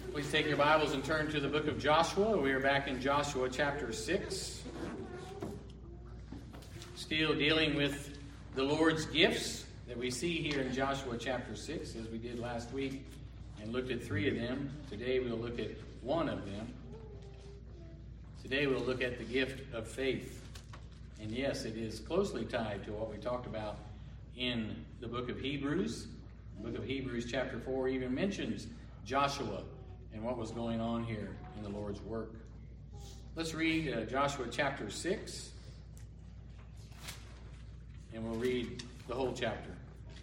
Please take your Bibles and turn to the book of Joshua. We are back in Joshua chapter 6. Still dealing with the Lord's gifts that we see here in Joshua chapter 6, as we did last week and looked at 3 of them. Today we'll look at 1 of them. Today we'll look at the gift of faith. And yes, it is closely tied to what we talked about in the book of Hebrews. The book of Hebrews chapter 4 even mentions Joshua and what was going on here in the Lord's work. Let's read Joshua chapter 6, and we'll read the whole chapter.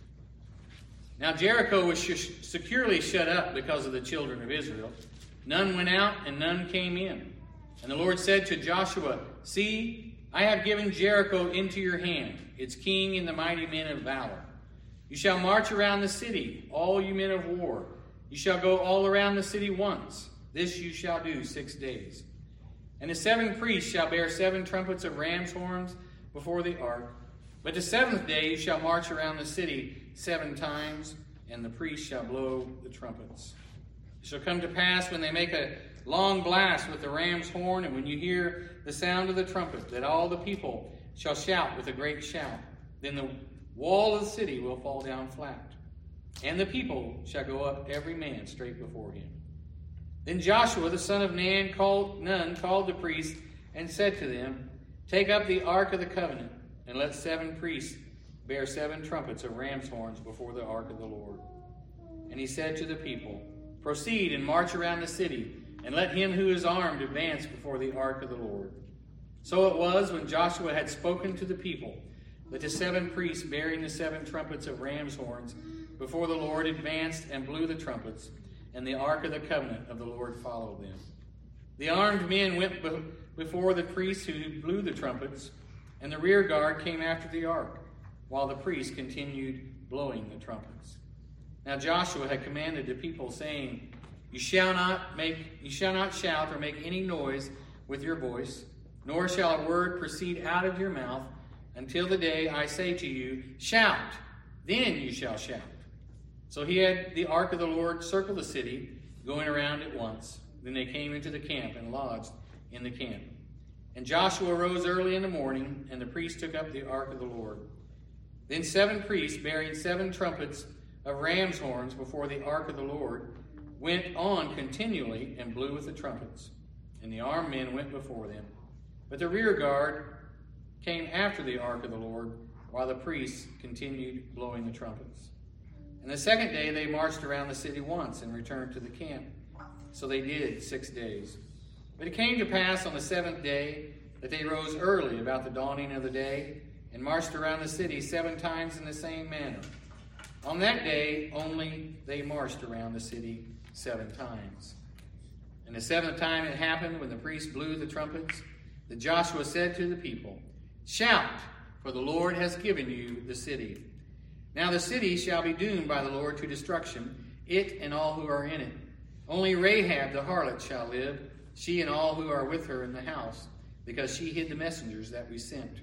Now Jericho was securely shut up because of the children of Israel. None went out and none came in. And the Lord said to Joshua, "See, I have given Jericho into your hand, its king and the mighty men of valor. You shall march around the city, all you men of war. You shall go all around the city once. This you shall do 6 days. And the 7 priests shall bear 7 trumpets of ram's horns before the ark. But the 7th day you shall march around the city 7 times, and the priests shall blow the trumpets. It shall come to pass when they make a long blast with the ram's horn, and when you hear the sound of the trumpet, that all the people shall shout with a great shout. Then the wall of the city will fall down flat, and the people shall go up every man straight before him." Then Joshua the son of Nun called the priests and said to them, "Take up the ark of the covenant, and let 7 priests bear 7 trumpets of ram's horns before the ark of the Lord." And he said to the people, "Proceed and march around the city, and let him who is armed advance before the ark of the Lord." So it was, when Joshua had spoken to the people, that the 7 priests bearing the 7 trumpets of ram's horns before the Lord advanced and blew the trumpets, and the ark of the covenant of the Lord followed them. The armed men went before the priests who blew the trumpets, and the rear guard came after the ark, while the priests continued blowing the trumpets. Now Joshua had commanded the people, saying, You shall not shout or make any noise with your voice, nor shall a word proceed out of your mouth, until the day I say to you, Shout, then you shall shout. So he had the ark of the Lord circle the city, going around it once. Then they came into the camp and lodged in the camp. And Joshua rose early in the morning, and the priests took up the ark of the Lord. Then 7 priests, bearing 7 trumpets of ram's horns before the ark of the Lord, went on continually and blew with the trumpets. And the armed men went before them. But the rear guard came after the ark of the Lord, while the priests continued blowing the trumpets. And the 2nd day they marched around the city once and returned to the camp. So they did 6 days. But it came to pass on the 7th day that they rose early about the dawning of the day and marched around the city 7 times in the same manner. On that day only they marched around the city 7 times. And the 7th time it happened, when the priests blew the trumpets, that Joshua said to the people, Shout, for the Lord has given you the city. Now the city shall be doomed by the Lord to destruction, it and all who are in it. Only Rahab the harlot shall live, she and all who are with her in the house, because she hid the messengers that we sent.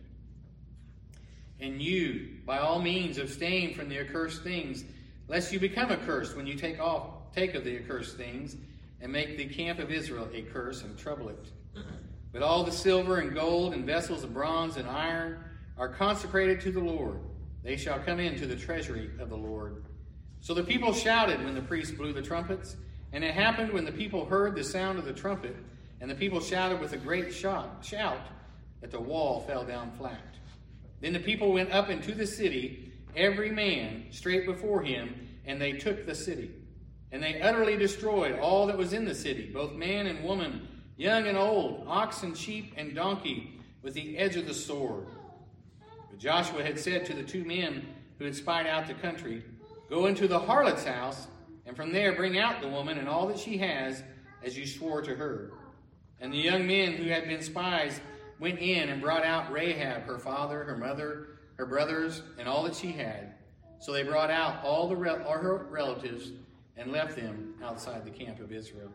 And you, by all means, abstain from the accursed things, lest you become accursed when you take of the accursed things, and make the camp of Israel a curse and trouble it. But all the silver and gold and vessels of bronze and iron are consecrated to the Lord. They shall come into the treasury of the Lord. So the people shouted when the priests blew the trumpets. And it happened, when the people heard the sound of the trumpet, and the people shouted with a great shout, that the wall fell down flat. Then the people went up into the city, every man straight before him, and they took the city. And they utterly destroyed all that was in the city, both man and woman, young and old, ox and sheep and donkey, with the edge of the sword. But Joshua had said to the 2 men who had spied out the country, Go into the harlot's house, and from there bring out the woman and all that she has, as you swore to her. And the young men who had been spies went in and brought out Rahab, her father, her mother, her brothers, and all that she had. So they brought out all her relatives and left them outside the camp of Israel.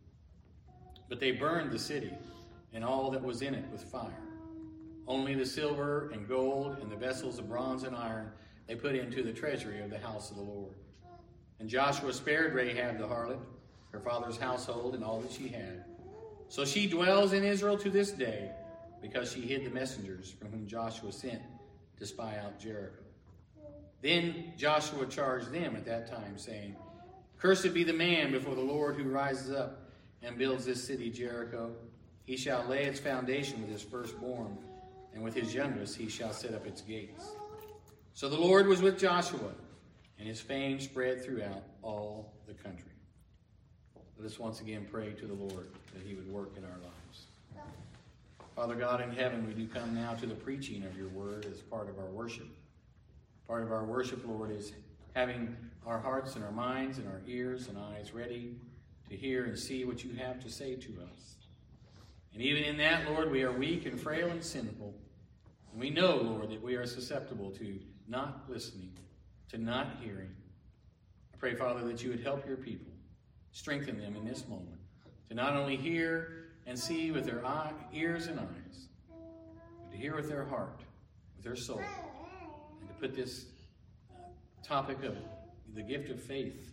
But they burned the city and all that was in it with fire. Only the silver and gold and the vessels of bronze and iron they put into the treasury of the house of the Lord. And Joshua spared Rahab the harlot, her father's household, and all that she had. So she dwells in Israel to this day, because she hid the messengers from whom Joshua sent to spy out Jericho. Then Joshua charged them at that time, saying, Cursed be the man before the Lord who rises up and builds this city Jericho. He shall lay its foundation with his firstborn, and with his youngest he shall set up its gates. So the Lord was with Joshua, and his fame spread throughout all the country. Let us once again pray to the Lord that he would work in our lives. Father God in heaven, we do come now to the preaching of your word as part of our worship. Part of our worship, Lord, is having our hearts and our minds and our ears and eyes ready to hear and see what you have to say to us. And even in that, Lord, we are weak and frail and sinful. And we know, Lord, that we are susceptible to not listening, to not hearing. I pray, Father, that you would help your people, strengthen them in this moment, to not only hear and see with their ears and eyes, but to hear with their heart, with their soul, and to put this topic of the gift of faith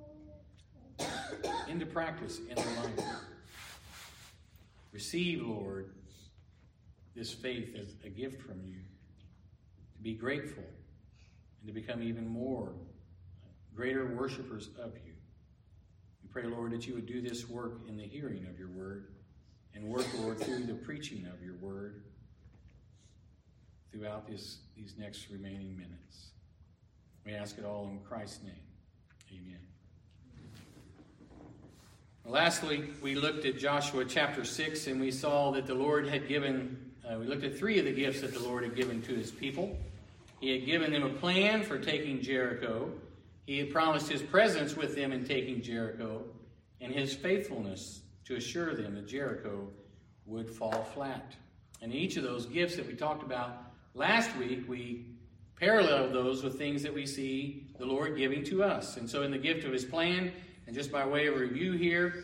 into practice in their life. Receive, Lord, this faith as a gift from you, to be grateful and to become even more greater worshipers of you. We pray, Lord, that you would do this work in the hearing of your word, and work, Lord, through the preaching of your word throughout these next remaining minutes. We ask it all in Christ's name. Amen. Lastly, we looked at Joshua chapter 6, and we saw that the Lord had given, we looked at 3 of the gifts that the Lord had given to his people. He had given them a plan for taking Jericho. He had promised his presence with them in taking Jericho, and his faithfulness to assure them that Jericho would fall flat. And each of those gifts that we talked about last week, we parallel those with things that we see the Lord giving to us. And so in the gift of his plan, and just by way of review here,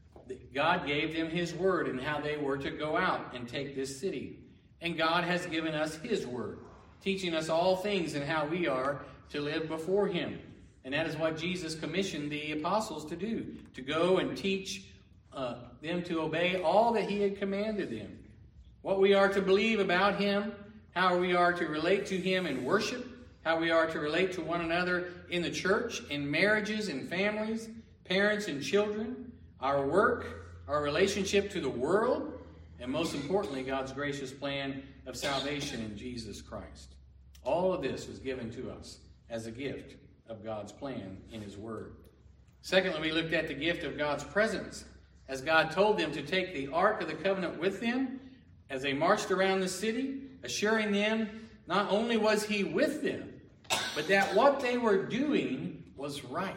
God gave them his word and how they were to go out and take this city. And God has given us his word, teaching us all things and how we are to live before him. And that is what Jesus commissioned the apostles to do, to go and teach them to obey all that he had commanded them. What we are to believe about him, how we are to relate to him in worship, how we are to relate to one another in the church, in marriages and families, parents and children, our work, our relationship to the world, and most importantly, God's gracious plan of salvation in Jesus Christ. All of this was given to us as a gift of God's plan in his word. Secondly, we looked at the gift of God's presence, as God told them to take the Ark of the Covenant with them as they marched around the city, assuring them not only was he with them, but that what they were doing was right.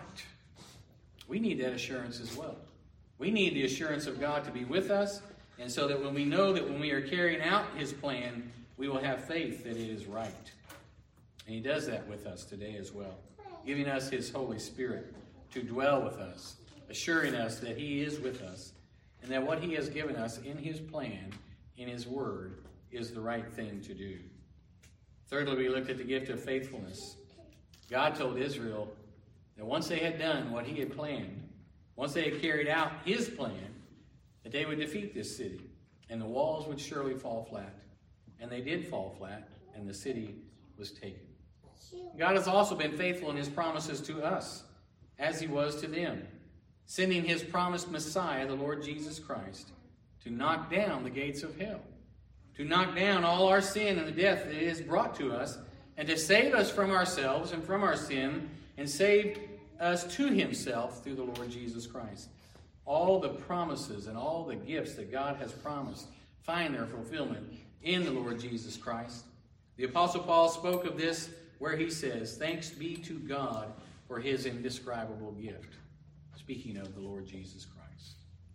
We need that assurance as well. We need the assurance of God to be with us, and so that when we know that when we are carrying out his plan, we will have faith that it is right. And he does that with us today as well, giving us his Holy Spirit to dwell with us, assuring us that he is with us, and that what he has given us in his plan, in his word, is the right thing to do. Thirdly, we looked at the gift of faithfulness. God told Israel that once they had done what he had planned, once they had carried out his plan, that they would defeat this city, and the walls would surely fall flat. And they did fall flat, and the city was taken. God has also been faithful in his promises to us, as he was to them, sending his promised Messiah, the Lord Jesus Christ, to knock down the gates of hell, to knock down all our sin and the death that it has brought to us, and to save us from ourselves and from our sin, and save us to himself through the Lord Jesus Christ. All the promises and all the gifts that God has promised find their fulfillment in the Lord Jesus Christ. The Apostle Paul spoke of this where he says, "Thanks be to God for his indescribable gift," speaking of the Lord Jesus Christ.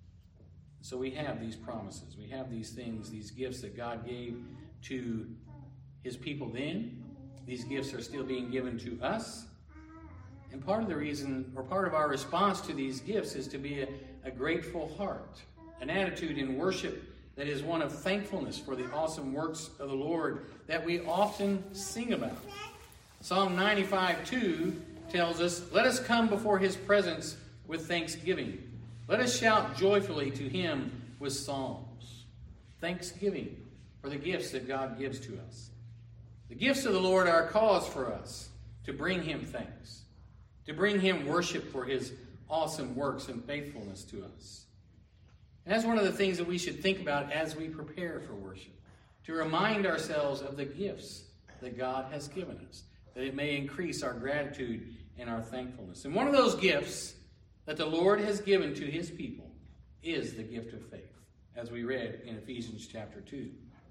So we have these promises. We have these things, these gifts that God gave to his people then. These gifts are still being given to us. And part of the reason, or part of our response to these gifts, is to be a grateful heart, an attitude in worship that is one of thankfulness for the awesome works of the Lord that we often sing about. Psalm 95:2 tells us, "Let us come before his presence with thanksgiving, Let us shout joyfully to him with psalms, thanksgiving for the gifts that God gives to us. The gifts of the Lord are a cause for us to bring him thanks, to bring him worship for his awesome works and faithfulness to us. And that's one of the things that we should think about as we prepare for worship, to remind ourselves of the gifts that God has given us, that it may increase our gratitude and our thankfulness. And one of those gifts that the Lord has given to his people is the gift of faith, as we read in Ephesians chapter 2.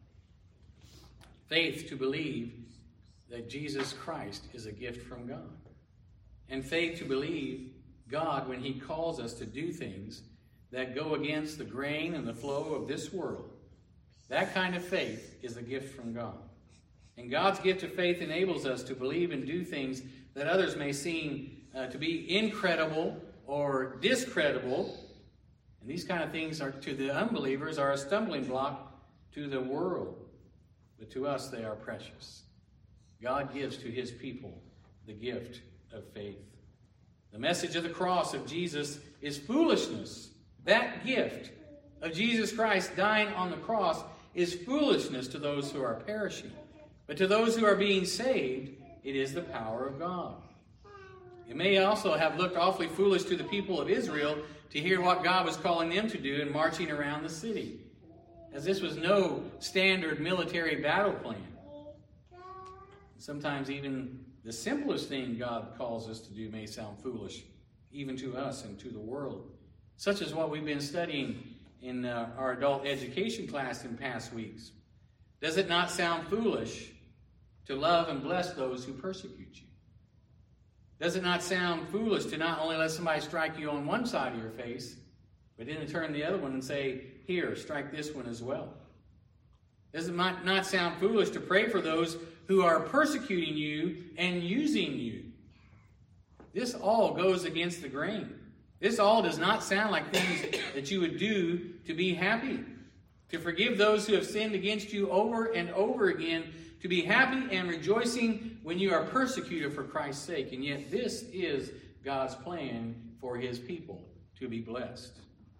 Faith to believe that Jesus Christ is a gift from God. And faith to believe God when he calls us to do things that go against the grain and the flow of this world. That kind of faith is a gift from God. And God's gift of faith enables us to believe and do things that others may seem to be incredible or discreditable. And these kind of things are, to the unbelievers, are a stumbling block to the world. But to us, they are precious. God gives to his people the gift of faith. The message of the cross of Jesus is foolishness. That gift of Jesus Christ dying on the cross is foolishness to those who are perishing. But to those who are being saved, it is the power of God. It may also have looked awfully foolish to the people of Israel to hear what God was calling them to do in marching around the city, as this was no standard military battle plan. Sometimes even the simplest thing God calls us to do may sound foolish, even to us and to the world, such as what we've been studying in our adult education class in past weeks. Does it not sound foolish to love and bless those who persecute you? Does it not sound foolish to not only let somebody strike you on one side of your face, but then to turn the other one and say, here, strike this one as well? Does it not sound foolish to pray for those who are persecuting you and using you? This all goes against the grain. This all does not sound like things that you would do to be happy. To forgive those who have sinned against you over and over again. To be happy and rejoicing when you are persecuted for Christ's sake. And yet this is God's plan for his people, to be blessed.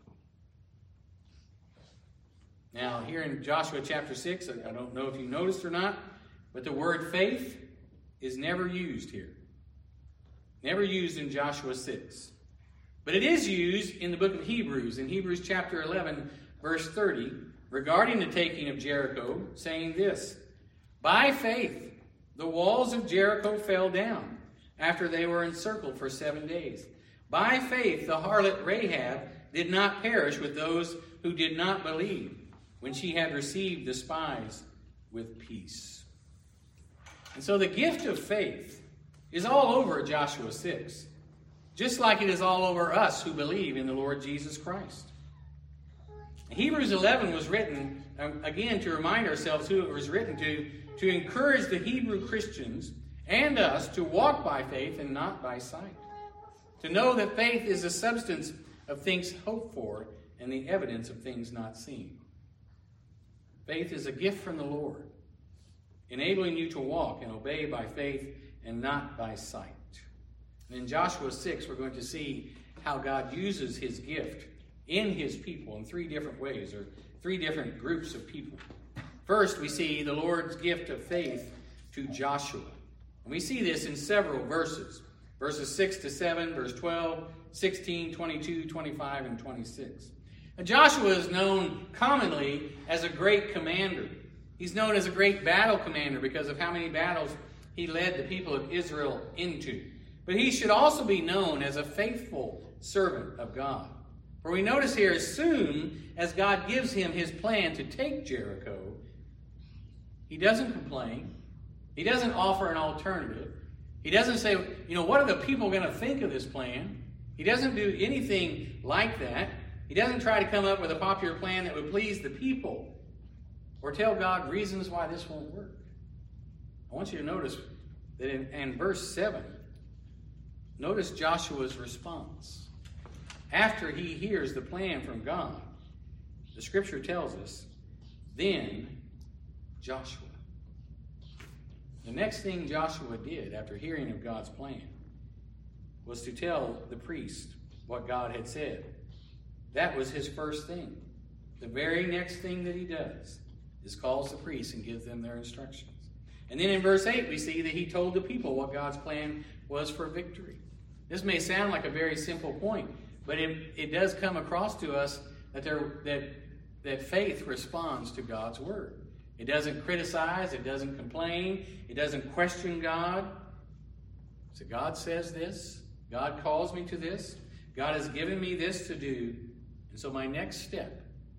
Now, here in Joshua chapter 6, I don't know if you noticed or not, but the word faith is never used here. Never used in Joshua 6. But it is used in the book of Hebrews, in Hebrews chapter 11, verse 30, regarding the taking of Jericho, saying this: by faith, the walls of Jericho fell down after they were encircled for 7 days. By faith, the harlot Rahab did not perish with those who did not believe, when she had received the spies with peace. And so the gift of faith is all over Joshua 6, just like it is all over us who believe in the Lord Jesus Christ. Hebrews 11 was written, again, to remind ourselves who it was written to encourage the Hebrew Christians and us to walk by faith and not by sight. To know that faith is the substance of things hoped for and the evidence of things not seen. Faith is a gift from the Lord, enabling you to walk and obey by faith and not by sight. And in Joshua 6, we're going to see how God uses his gift in his people in 3 different ways, or 3 different groups of people. First, we see the Lord's gift of faith to Joshua. And we see this in several verses. Verses 6 to 7, verse 12, 16, 22, 25, and 26. And Joshua is known commonly as a great commander. He's known as a great battle commander because of how many battles he led the people of Israel into. But he should also be known as a faithful servant of God. For we notice here, as soon as God gives him his plan to take Jericho, he doesn't complain. He doesn't offer an alternative. He doesn't say, what are the people going to think of this plan? He doesn't do anything like that. He doesn't try to come up with a popular plan that would please the people or tell God reasons why this won't work. I want you to notice that in verse 7, notice Joshua's response. After he hears the plan from God, the scripture tells us, then Joshua. The next thing Joshua did after hearing of God's plan was to tell the priest what God had said. That was his first thing. The very next thing that he does is calls the priests and gives them their instructions. And then in verse 8, we see that he told the people what God's plan was for victory. This may sound like a very simple point, but it does come across to us that faith responds to God's word. It doesn't criticize, it doesn't complain, it doesn't question God. So God says this, God calls me to this, God has given me this to do, and so my next step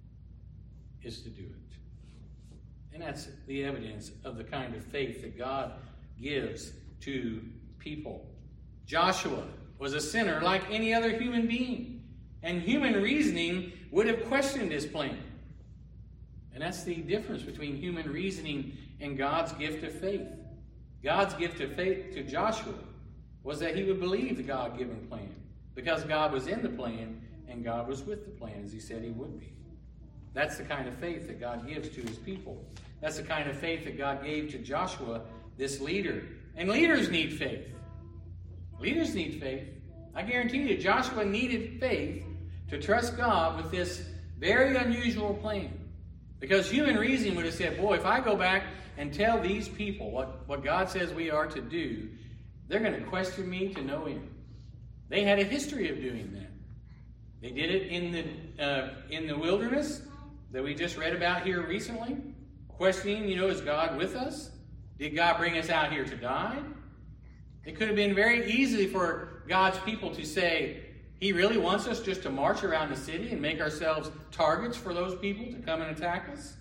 is to do it. And that's the evidence of the kind of faith that God gives to people. Joshua was a sinner like any other human being, and human reasoning would have questioned his plan. And that's the difference between human reasoning and God's gift of faith. God's gift of faith to Joshua was that he would believe the God-given plan, because God was in the plan and God was with the plan, as he said he would be. That's the kind of faith that God gives to his people. That's the kind of faith that God gave to Joshua, this leader. And leaders need faith. Leaders need faith. I guarantee you, Joshua needed faith to trust God with this very unusual plan. Because human reasoning would have said, boy, if I go back and tell these people what God says we are to do, they're going to question me to no end. They had a history of doing that. They did it in the wilderness that we just read about here recently. Questioning, is God with us? Did God bring us out here to die? It could have been very easy for God's people to say, he really wants us just to march around the city and make ourselves targets for those people to come and attack us?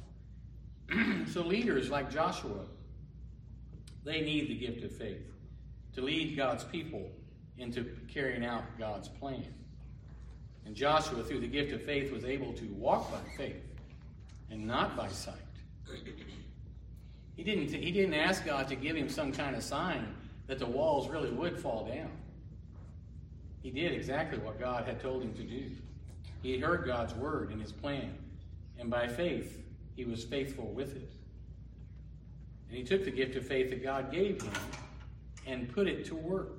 So leaders like Joshua, they need the gift of faith to lead God's people into carrying out God's plan. And Joshua, through the gift of faith, was able to walk by faith and not by sight. He didn't ask God to give him some kind of sign that the walls really would fall down. He did exactly what God had told him to do. He heard God's word and his plan, and by faith, he was faithful with it. And he took the gift of faith that God gave him and put it to work.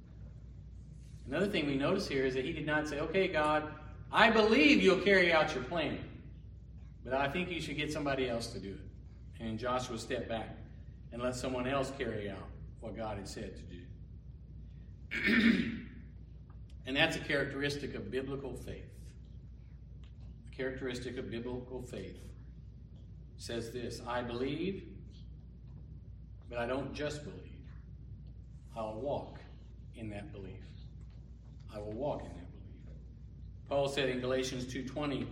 Another thing we notice here is that he did not say, okay, God, I believe you'll carry out your plan, but I think you should get somebody else to do it. And Joshua stepped back and let someone else carry out what God had said to do. And that's a characteristic of biblical faith. A characteristic of biblical faith says this: I believe, but I don't just believe. I'll walk in that belief. I will walk in that belief. Paul said in Galatians 2:20,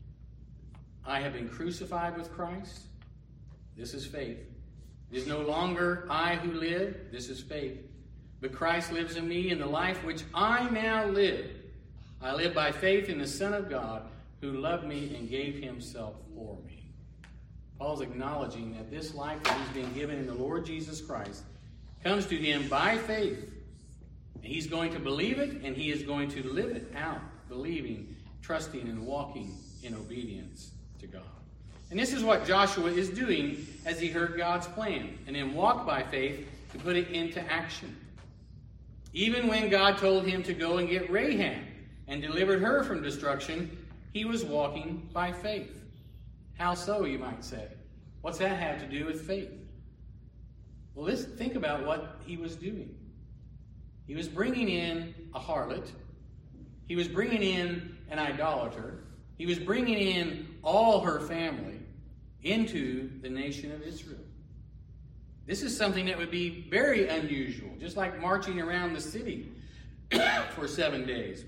I have been crucified with Christ. This is faith. It is no longer I who live. This is faith. But Christ lives in me, in the life which I now live. I live by faith in the Son of God, who loved me and gave himself for me. Paul's acknowledging that this life that he's been given in the Lord Jesus Christ comes to him by faith. And he's going to believe it, and he is going to live it out, believing, trusting, and walking in obedience to God. And this is what Joshua is doing as he heard God's plan, and then walked by faith to put it into action. Even when God told him to go and get Rahab and delivered her from destruction, he was walking by faith. How so, you might say? What's that have to do with faith? Well, let's think about what he was doing. He was bringing in a harlot. He was bringing in an idolater. He was bringing in all her family into the nation of Israel. This is something that would be very unusual, just like marching around the city for 7 days.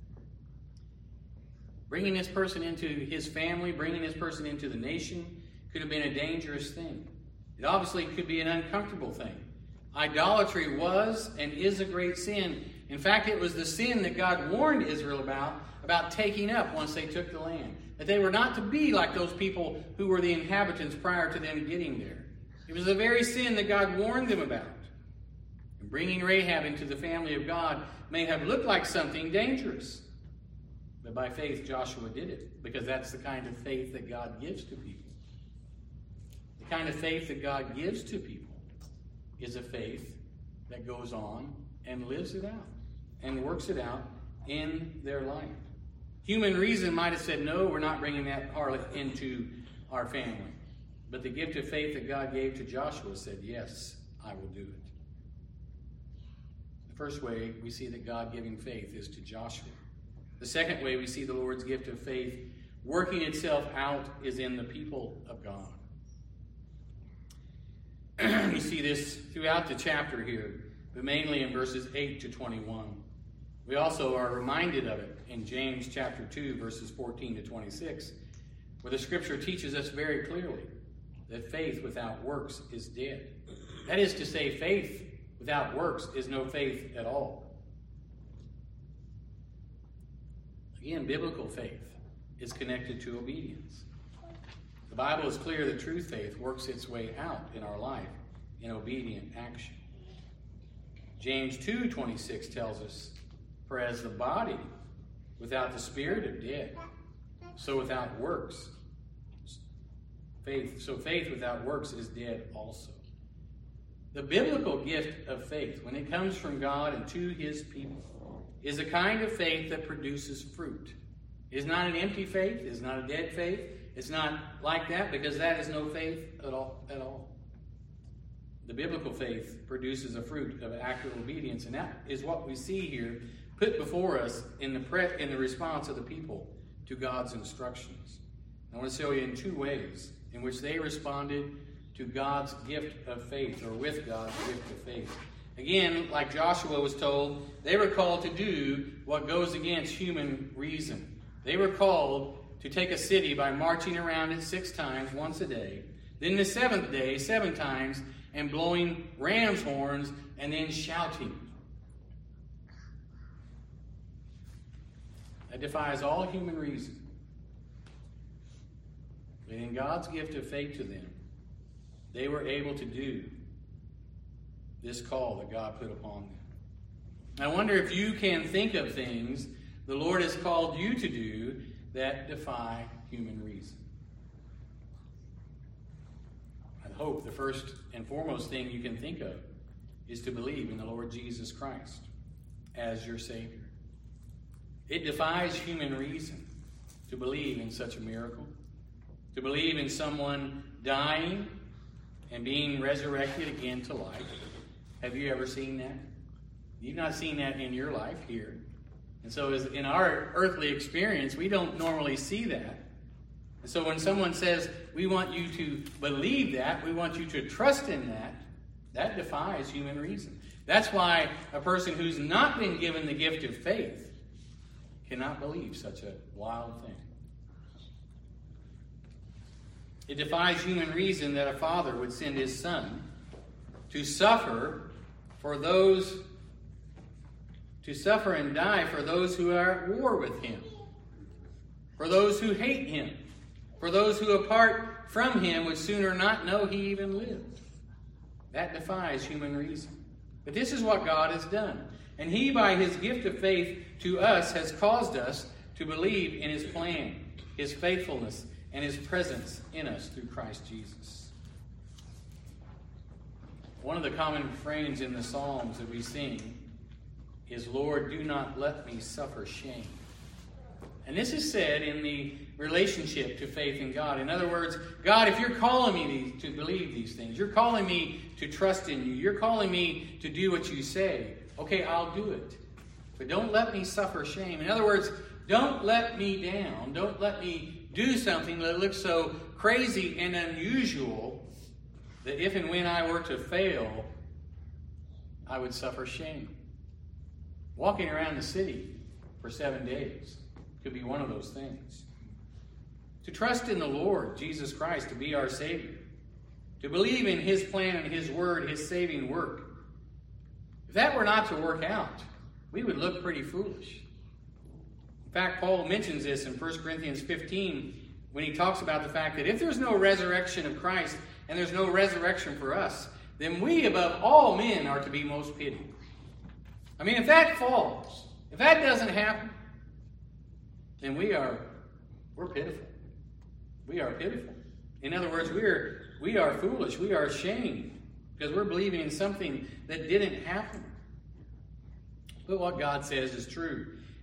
Bringing this person into his family, bringing this person into the nation could have been a dangerous thing. It obviously could be an uncomfortable thing. Idolatry was and is a great sin. In fact, it was the sin that God warned Israel about taking up once they took the land. That they were not to be like those people who were the inhabitants prior to them getting there. It was the very sin that God warned them about. And bringing Rahab into the family of God may have looked like something dangerous. But by faith, Joshua did it, because that's the kind of faith that God gives to people. The kind of faith that God gives to people is a faith that goes on and lives it out and works it out in their life. Human reason might have said, no, we're not bringing that harlot into our family. But the gift of faith that God gave to Joshua said, yes, I will do it. The first way we see that God giving faith is to Joshua. The second way we see the Lord's gift of faith working itself out is in the people of God. You see this throughout the chapter here, but mainly in verses 8 to 21. We also are reminded of it in James chapter 2, verses 14 to 26, where the scripture teaches us very clearly that faith without works is dead. That is to say, faith without works is no faith at all. Again, biblical faith is connected to obedience. The Bible is clear that true faith works its way out in our life in obedient action. James 2:26 tells us, for as the body without the spirit is dead, so without works, faith without works is dead also. The biblical gift of faith, when it comes from God and to his people, is a kind of faith that produces fruit. It is not an empty faith. It is not a dead faith. It's not like that, because that is no faith at all. The biblical faith produces a fruit of active obedience, and that is what we see here put before us in the response of the people to God's instructions. I want to show you in two ways in which they responded to God's gift of faith, or with God's gift of faith. Again, like Joshua was told, they were called to do what goes against human reason. They were called to take a city by marching around it 6 times, once a day. Then the 7th day, 7 times, and blowing ram's horns, and then shouting. That defies all human reason. But in God's gift of faith to them, they were able to do this call that God put upon them. I wonder if you can think of things the Lord has called you to do that defy human reason. I hope the first and foremost thing you can think of is to believe in the Lord Jesus Christ as your Savior. It defies human reason to believe in such a miracle, to believe in someone dying and being resurrected again to life. Have you ever seen that? You've not seen that in your life here. And so as in our earthly experience, we don't normally see that. And so when someone says, we want you to believe that, we want you to trust in that, that defies human reason. That's why a person who's not been given the gift of faith cannot believe such a wild thing. It defies human reason that a father would send his son to suffer and die for those who are at war with him, for those who hate him, for those who apart from him would sooner not know he even lived. That defies human reason. But this is what God has done. And he, by his gift of faith to us, has caused us to believe in his plan, his faithfulness, and his presence in us through Christ Jesus. One of the common refrains in the Psalms that we sing is, Lord, do not let me suffer shame. And this is said in the relationship to faith in God. In other words, God, if you're calling me to believe these things, you're calling me to trust in you, you're calling me to do what you say, okay, I'll do it. But don't let me suffer shame. In other words, don't let me down. Don't let me do something that looks so crazy and unusual that if and when I were to fail, I would suffer shame. Walking around the city for 7 days could be one of those things. To trust in the Lord Jesus Christ to be our Savior, to believe in his plan and his word, his saving work. If that were not to work out, we would look pretty foolish. In fact, Paul mentions this in 1 Corinthians 15 when he talks about the fact that if there's no resurrection of Christ and there's no resurrection for us, then we above all men are to be most pitied. I mean, if that falls, if that doesn't happen, then we're pitiful. We are pitiful. In other words, we are foolish. We are ashamed because we're believing in something that didn't happen. But what God says is true.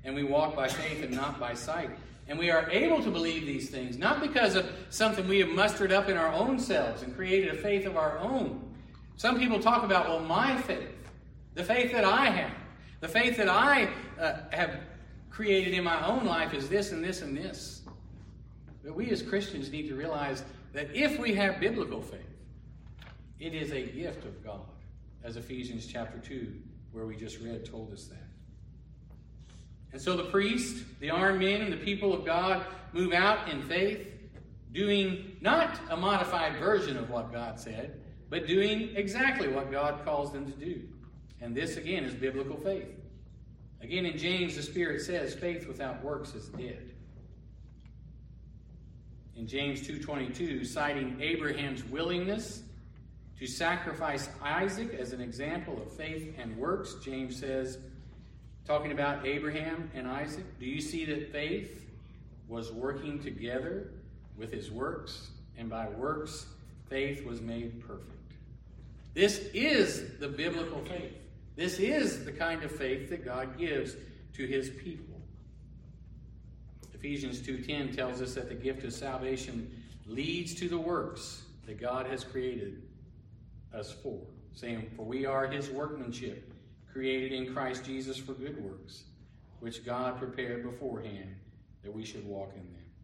and we walk by faith and not by sight. And we are able to believe these things, not because of something we have mustered up in our own selves and created a faith of our own. Some people talk about, well, my faith, the faith that I have, the faith that I have created in my own life is this and this and this. But we as Christians need to realize that if we have biblical faith, it is a gift of God, as Ephesians chapter 2, where we just read, told us that. And so the priest, the armed men, and the people of God move out in faith, doing not a modified version of what God said, but doing exactly what God calls them to do. And this, again, is biblical faith. Again, in James, the Spirit says, faith without works is dead. In James 2:22, citing Abraham's willingness to sacrifice Isaac as an example of faith and works, James says, talking about Abraham and Isaac, do you see that faith was working together with his works, and by works faith was made perfect? This is the biblical faith. This is the kind of faith that God gives to his people. Ephesians 2:10 tells us that the gift of salvation leads to the works that God has created us for, saying, for we are his workmanship, created in Christ Jesus for good works, which God prepared beforehand that we should walk in them.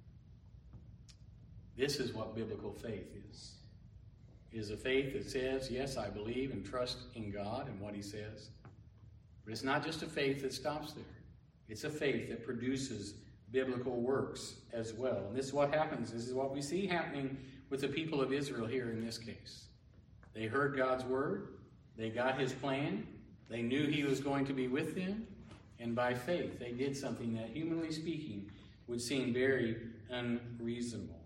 This is what biblical faith is. It is a faith that says, yes, I believe and trust in God and what he says. But it's not just a faith that stops there. It's a faith that produces biblical works as well. And this is what happens. This is what we see happening with the people of Israel here in this case. They heard God's word. They got his plan. They knew he was going to be with them. And by faith, they did something that, humanly speaking, would seem very unreasonable.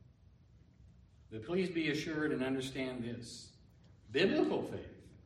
But please be assured and understand this. Biblical faith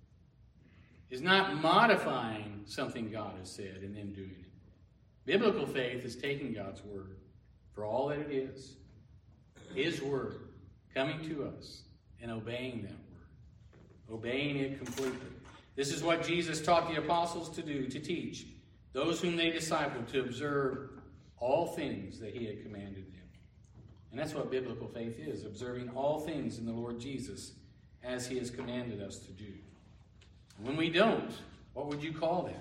is not modifying something God has said and then doing it. Biblical faith is taking God's word for all that it is, his word, coming to us and obeying that word, obeying it completely. This is what Jesus taught the apostles to do, to teach those whom they discipled to observe all things that he had commanded them. And that's what biblical faith is, observing all things in the Lord Jesus as he has commanded us to do. When we don't, what would you call that?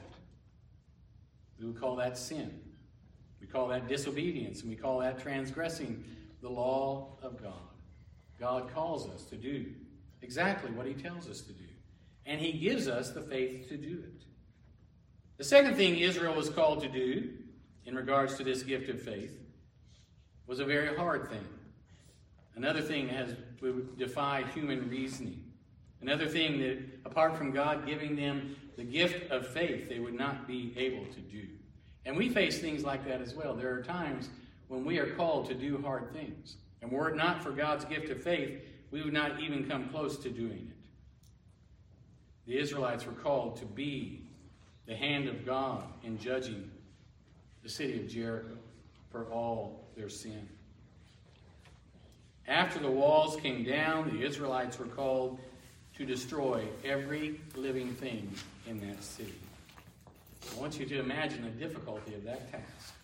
We would call that sin. We call that disobedience, and we call that transgressing the law of God. God calls us to do exactly what he tells us to do, and he gives us the faith to do it. The second thing Israel was called to do in regards to this gift of faith was a very hard thing. Another thing would defy human reasoning. Another thing that, apart from God giving them the gift of faith, they would not be able to do. And we face things like that as well. There are times when we are called to do hard things. And were it not for God's gift of faith, we would not even come close to doing it. The Israelites were called to be the hand of God in judging the city of Jericho for all their sin. After the walls came down, the Israelites were called to destroy every living thing in that city. I want you to imagine the difficulty of that task.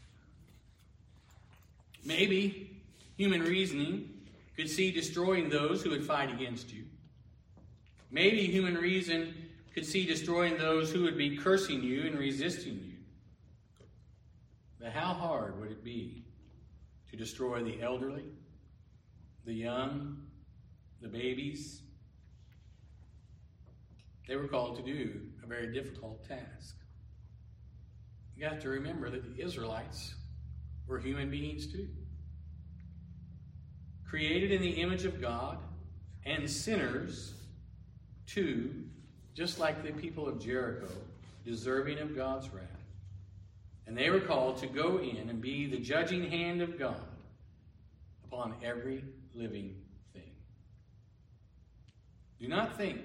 Maybe human reasoning could see destroying those who would fight against you. Maybe human reason could see destroying those who would be cursing you and resisting you. But how hard would it be to destroy the elderly, the young, the babies? They were called to do a very difficult task. You have to remember that the Israelites were human beings too. Created in the image of God and sinners too, just like the people of Jericho, deserving of God's wrath. And they were called to go in and be the judging hand of God upon every living thing. Do not think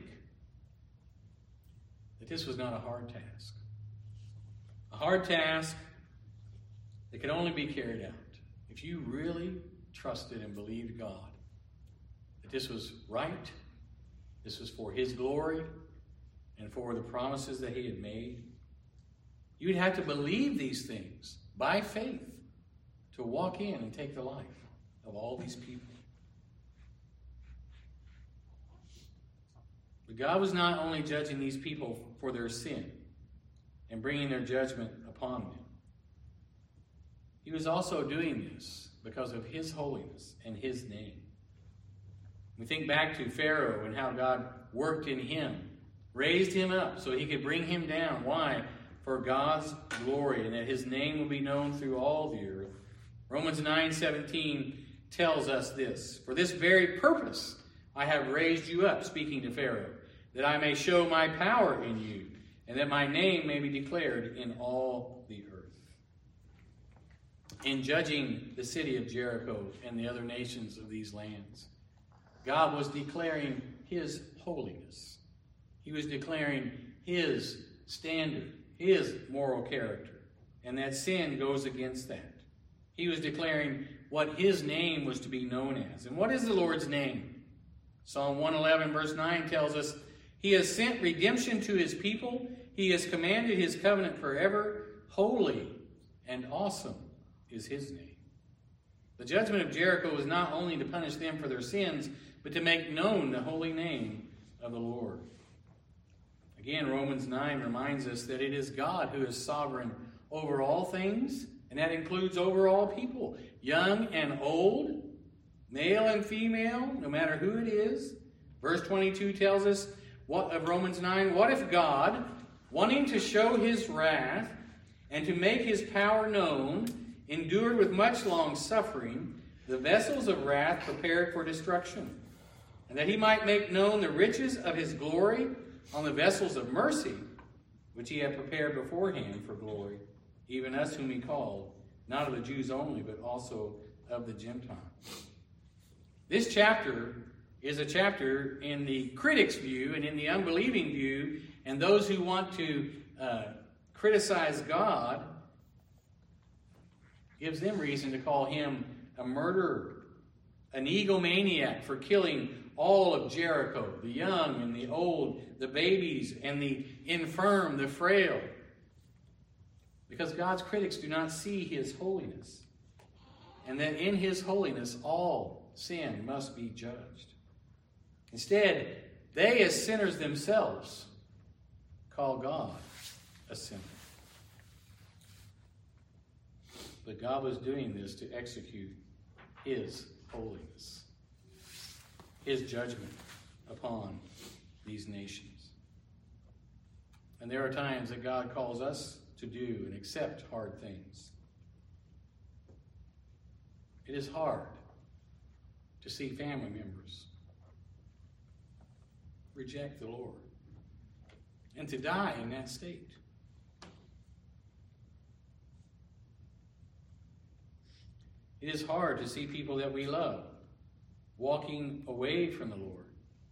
that this was not a hard task. A hard task that could only be carried out if you really trusted and believed God that this was right, this was for his glory, and for the promises that he had made. You would have to believe these things by faith to walk in and take the life of all these people. But God was not only judging these people for their sin and bringing their judgment upon them. He was also doing this because of his holiness and his name. We think back to Pharaoh and how God worked in him, raised him up so he could bring him down. Why? For God's glory, and that his name will be known through all the earth. Romans 9:17 tells us this: for this very purpose I have raised you up, speaking to Pharaoh, that I may show my power in you, and that my name may be declared in all the earth. In judging the city of Jericho and the other nations of these lands, God was declaring his holiness. He was declaring his standard, his moral character, and that sin goes against that. He was declaring what his name was to be known as. And what is the Lord's name? Psalm 111 verse 9 tells us, he has sent redemption to his people. He has commanded his covenant forever. Holy and awesome is his name. The judgment of Jericho was not only to punish them for their sins, but to make known the holy name of the Lord. Again, Romans 9 reminds us that it is God who is sovereign over all things, and that includes over all people, young and old, male and female, no matter who it is. Verse 22 tells us of Romans 9, what if God, wanting to show his wrath and to make his power known, endured with much long suffering the vessels of wrath prepared for destruction, and that he might make known the riches of his glory on the vessels of mercy, which he had prepared beforehand for glory, even us whom he called, not of the Jews only, but also of the Gentiles. This chapter is a chapter in the critic's view and in the unbelieving view, and those who want to criticize God, gives them reason to call him a murderer, an egomaniac for killing all of Jericho, the young and the old, the babies and the infirm, the frail. Because God's critics do not see his holiness, and that in his holiness all sin must be judged. Instead, they as sinners themselves call God a sinner. But God was doing this to execute his holiness, his judgment upon these nations. And there are times that God calls us to do and accept hard things. It is hard to see family members reject the Lord and to die in that state. It is hard to see people that we love walking away from the Lord.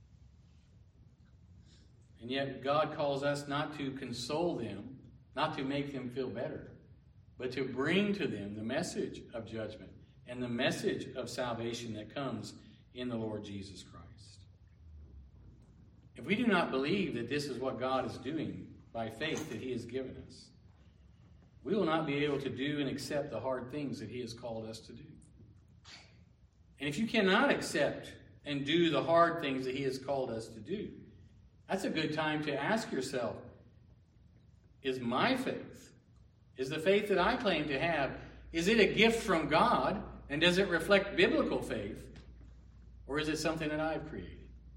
And yet God calls us not to console them, not to make them feel better, but to bring to them the message of judgment and the message of salvation that comes in the Lord Jesus Christ. If we do not believe that this is what God is doing by faith that he has given us, we will not be able to do and accept the hard things that he has called us to do. And if you cannot accept and do the hard things that he has called us to do, that's a good time to ask yourself, is my faith, is the faith that I claim to have, is it a gift from God, and does it reflect biblical faith, or is it something that I've created?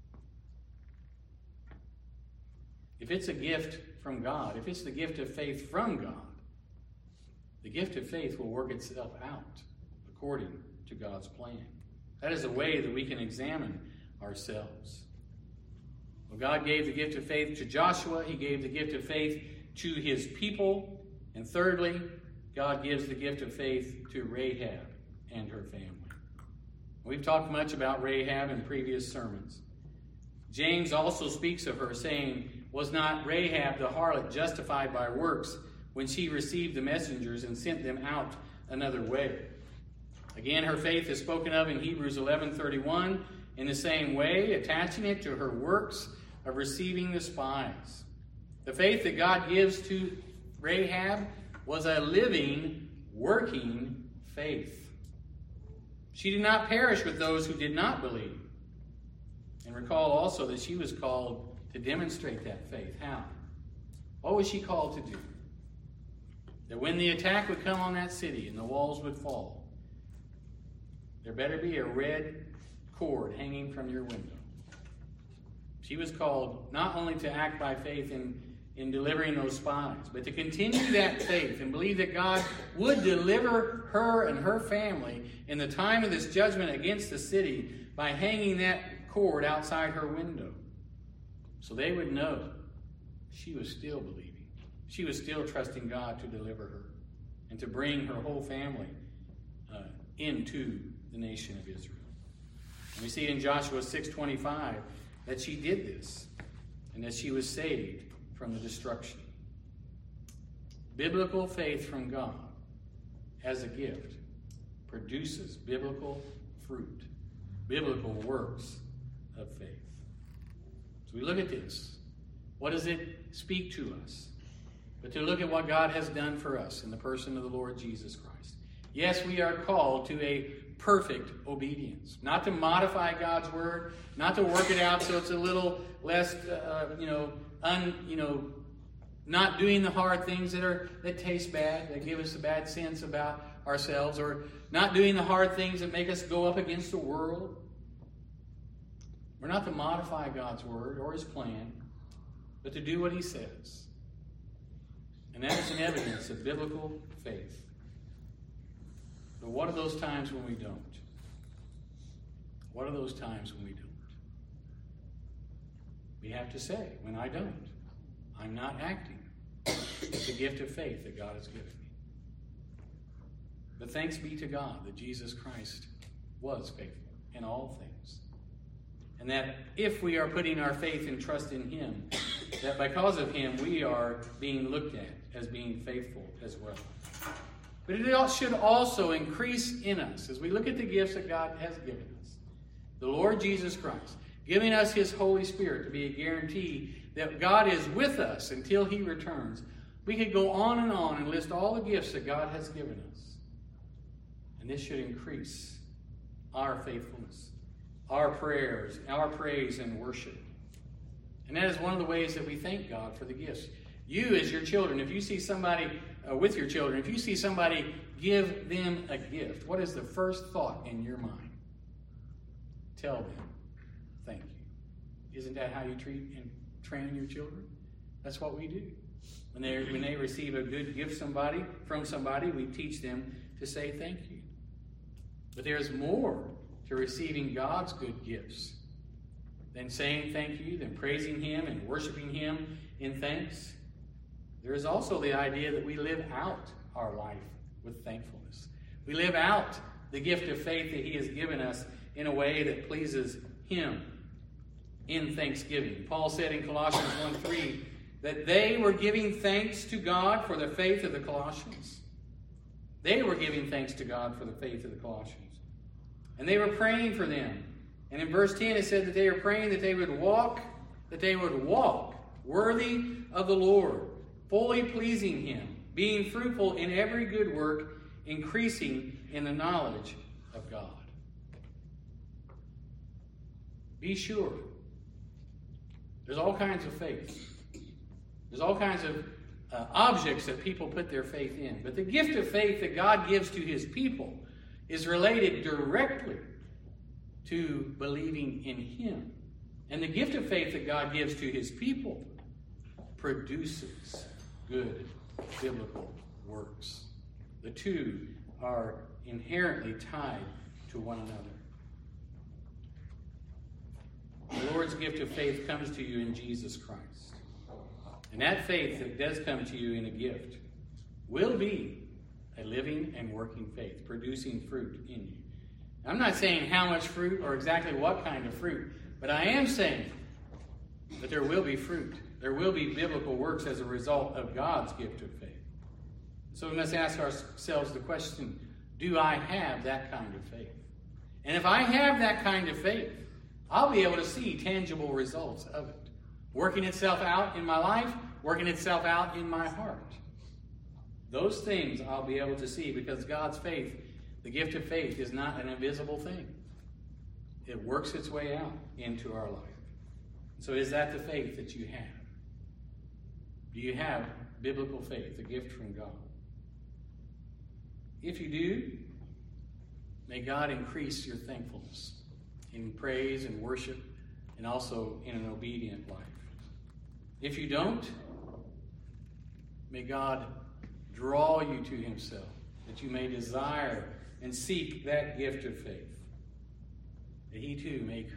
If it's a gift from God, if it's the gift of faith from God, the gift of faith will work itself out according to God's plan. That is a way that we can examine ourselves. Well, God gave the gift of faith to Joshua. He gave the gift of faith to his people. And thirdly, God gives the gift of faith to Rahab and her family. We've talked much about Rahab in previous sermons. James also speaks of her, saying, was not Rahab the harlot justified by works when she received the messengers and sent them out another way? Again, her faith is spoken of in Hebrews 11:31 in the same way, attaching it to her works of receiving the spies. The faith that God gives to Rahab was a living, working faith. She did not perish with those who did not believe. And recall also that she was called to demonstrate that faith. How? What was she called to do? That when the attack would come on that city and the walls would fall, there better be a red cord hanging from your window. She was called not only to act by faith in delivering those spies, but to continue that faith and believe that God would deliver her and her family in the time of this judgment against the city by hanging that cord outside her window. So they would know she was still believing. She was still trusting God to deliver her and to bring her whole family into the nation of Israel. And we see in Joshua 6:25 that she did this and that she was saved from the destruction. Biblical faith from God as a gift produces biblical fruit, biblical works of faith. So we look at this. What does it speak to us? But to look at what God has done for us in the person of the Lord Jesus Christ. Yes, we are called to a perfect obedience. Not to modify God's word, not to work it out so it's a little less, not doing the hard things that taste bad, that give us a bad sense about ourselves, or not doing the hard things that make us go up against the world. We're not to modify God's word or his plan, but to do what he says. And that is an evidence of biblical faith. But what are those times when we don't? What are those times when we don't? We have to say, when I don't, I'm not acting. It's a gift of faith that God has given me. But thanks be to God that Jesus Christ was faithful in all things. And that if we are putting our faith and trust in him, that because of him we are being looked at as being faithful as well. But it should also increase in us as we look at the gifts that God has given us. The Lord Jesus Christ, giving us his Holy Spirit to be a guarantee that God is with us until he returns. We could go on and list all the gifts that God has given us. And this should increase our faithfulness, our prayers, our praise and worship. And that is one of the ways that we thank God for the gifts. You as your children, if you see somebody with your children, if you see somebody give them a gift, what is the first thought in your mind? Tell them, thank you. Isn't that how you treat and train your children? That's what we do. When they receive a good gift from somebody, we teach them to say thank you. But there's more to receiving God's good gifts than saying thank you, than praising him and worshiping him in thanks. There is also the idea that we live out our life with thankfulness. We live out the gift of faith that he has given us in a way that pleases him in thanksgiving. Paul said in Colossians 1:3 that they were giving thanks to God for the faith of the Colossians. They were giving thanks to God for the faith of the Colossians. And they were praying for them. And in verse 10 it said that they were praying that they would walk worthy of the Lord, fully pleasing him, being fruitful in every good work, increasing in the knowledge of God. Be sure. There's all kinds of faith. There's all kinds of objects that people put their faith in. But the gift of faith that God gives to his people is related directly to believing in him. And the gift of faith that God gives to his people produces good biblical works. The two are inherently tied to one another. The Lord's gift of faith comes to you in Jesus Christ. And that faith that does come to you in a gift will be a living and working faith, producing fruit in you. I'm not saying how much fruit or exactly what kind of fruit, but I am saying that there will be fruit. There will be biblical works as a result of God's gift of faith. So we must ask ourselves the question, do I have that kind of faith? And if I have that kind of faith, I'll be able to see tangible results of it, working itself out in my life, working itself out in my heart. Those things I'll be able to see, because God's faith, the gift of faith, is not an invisible thing. It works its way out into our life. So is that the faith that you have? Do you have biblical faith, a gift from God? If you do, may God increase your thankfulness in praise and worship, and also in an obedient life. If you don't, may God draw you to himself, that you may desire and seek that gift of faith, that he too make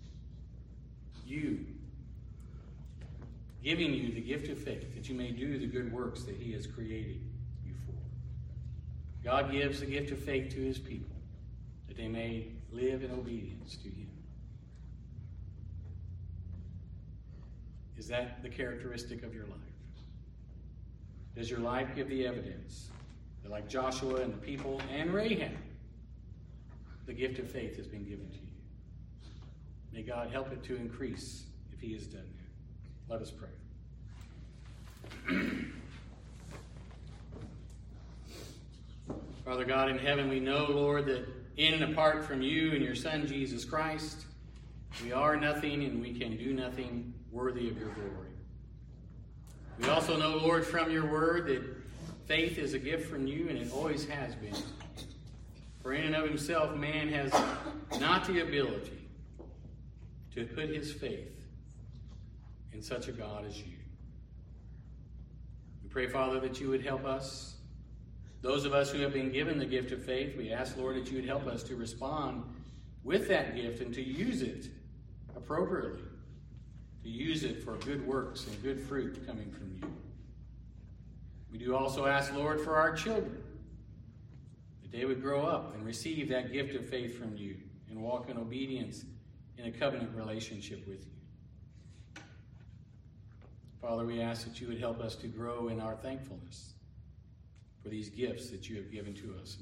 you, giving you the gift of faith, that you may do the good works that he has created you for. God gives the gift of faith to his people, that they may live in obedience to him. Is that the characteristic of your life? Does your life give the evidence that, like Joshua and the people and Rahab, the gift of faith has been given to you? May God help it to increase if he has done that. Let us pray. Father God in heaven, we know, Lord, that in and apart from you and your Son, Jesus Christ, we are nothing and we can do nothing worthy of your glory. We also know, Lord, from your word that faith is a gift from you, and it always has been. For in and of himself, man has not the ability to put his faith in such a God as you. We pray, Father, that you would help us. Those of us who have been given the gift of faith, we ask, Lord, that you would help us to respond with that gift and to use it appropriately, to use it for good works and good fruit coming from you. We do also ask, Lord, for our children, that they would grow up and receive that gift of faith from you and walk in obedience in a covenant relationship with you. Father, we ask that you would help us to grow in our thankfulness for these gifts that you have given to us.